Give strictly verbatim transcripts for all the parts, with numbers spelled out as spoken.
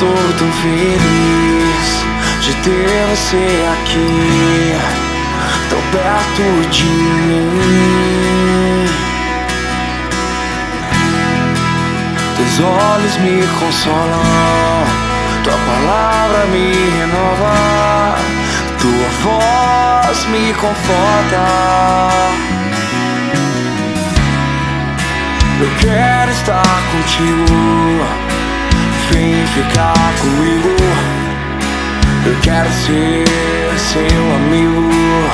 estou tão feliz de ter você aqui, tão perto de mim. Teus olhos me consolam, tua palavra me renova, tua voz me conforta. Eu quero estar contigo, vem ficar comigo. Eu quero ser seu amigo,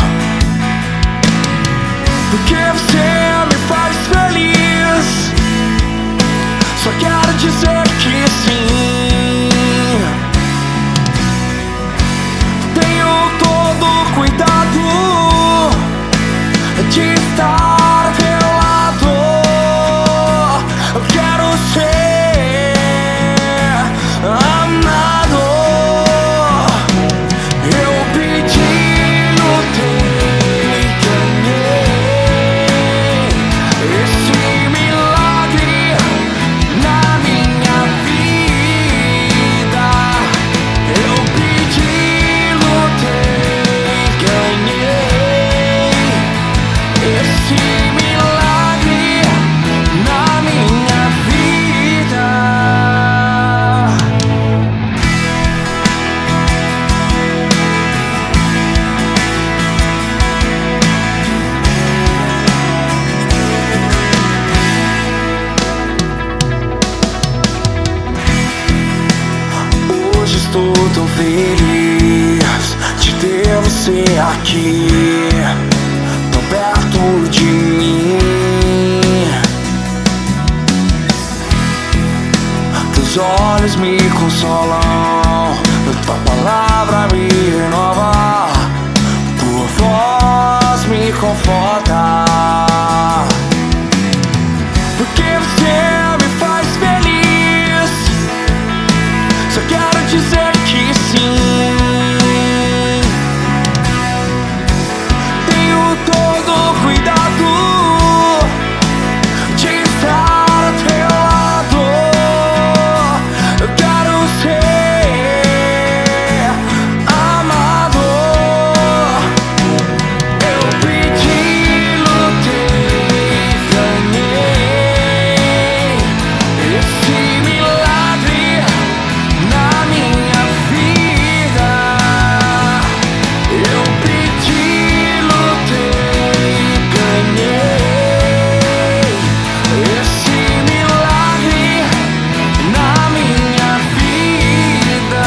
porque você me faz feliz. Só quero dizer que sim. Tenho todo o cuidado de estar ao teu lado. Eu quero ser amado. Eu pedi, lutei e ganhei esse milagre na minha vida. Eu pedi, lutei e ganhei esse milagre na minha vida. Hoje estou tão feliz de ter você aqui, tão perto de mim. Teus olhos me consolam, tua palavra me renova, tua voz me conforta. Porque você me faz feliz. Só quero dizer que sim. Tenho todo o cuidado de estar ao teu lado. Eu quero ser amado. Eu pedi, lutei e ganhei esse milagre na minha vida. Eu pedi, lutei e ganhei esse milagre na minha vida.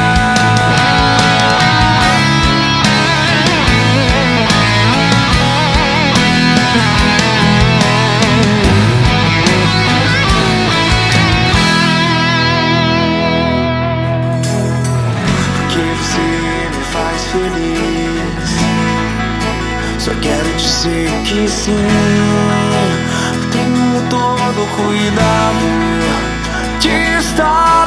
Porque você me faz feliz. Só quero dizer que sim. Tenho todo o cuidado de estar